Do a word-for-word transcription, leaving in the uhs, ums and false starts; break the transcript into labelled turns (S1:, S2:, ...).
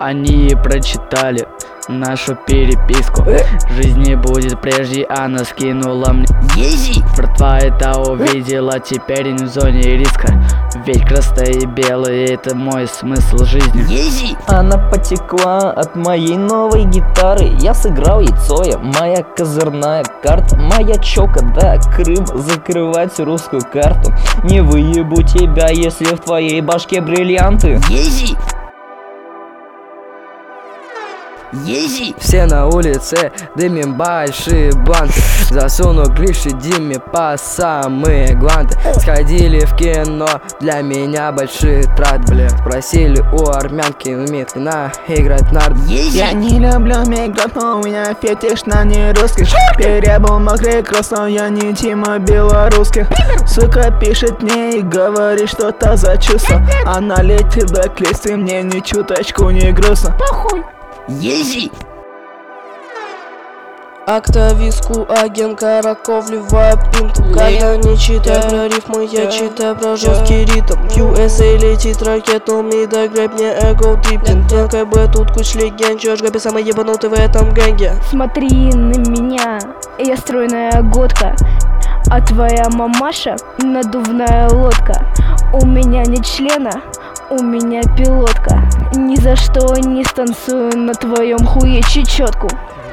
S1: Они прочитали нашу переписку. Жизнь не будет прежней, она скинула мне
S2: Ези!
S1: Братва это увидела, теперь не в зоне риска. Ведь красное и белое — это мой смысл жизни.
S2: Ези!
S3: Она потекла от моей новой гитары. Я сыграл яйцо, я моя козырная карта. Моя чока, да, Крым, закрывать русскую карту. Не выебу тебя, если в твоей башке бриллианты.
S2: Ези! Ези!
S4: Все на улице дымим большие бланты. Засуну клиши Диме по самые гланты. Сходили в кино, для меня большие трат, бля. Спросили у армянки, умеет ли она играть нард.
S2: Ези!
S5: Я не люблю мигрант, но у меня фетиш на нерусских. Перебыл мокрый кросс, но я не Тима белорусских. Сука пишет мне и говорит что-то за чувство. Она летит до клесть, и мне ни чуточку не грустно.
S2: Ези!
S6: Актовиску, агент Караков, вливая пинту. Когда не читаю про рифмы, я читаю про жесткий ритм. В ю эс эй летит ракету, мида грэп, мне эго триптинг. ТКБ тут куча легенд, чё ж грэпи самый ебанутый в этом гэнге.
S7: Смотри на меня, я стройная годка, а твоя мамаша надувная лодка. У меня нет члена, у меня пилотка. Ни за что не станцую на твоем хуе чечетку.